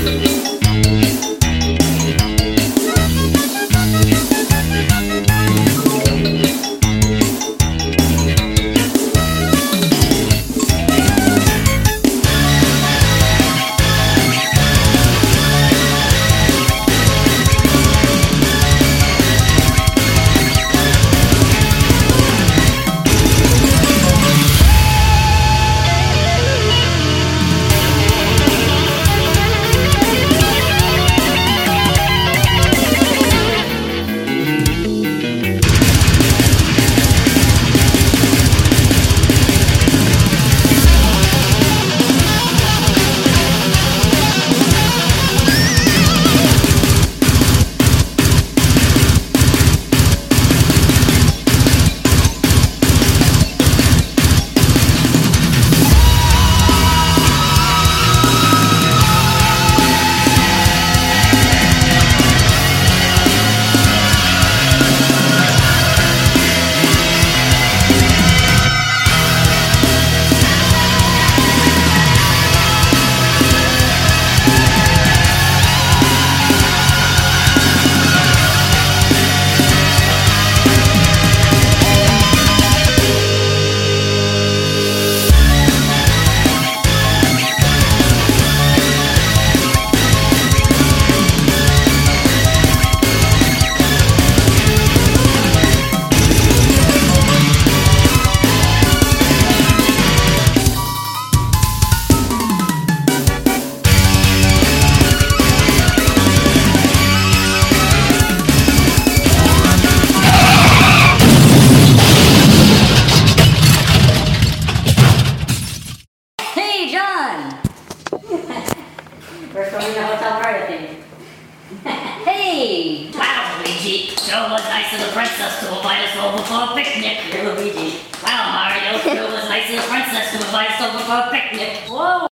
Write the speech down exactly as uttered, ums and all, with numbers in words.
We're filming the hotel party thing. Hey! Wow, Luigi, sure was nice of the princess to invite us over for a picnic. You're Luigi. Wow, Mario, sure was nice of the princess to invite us over for a picnic. Whoa!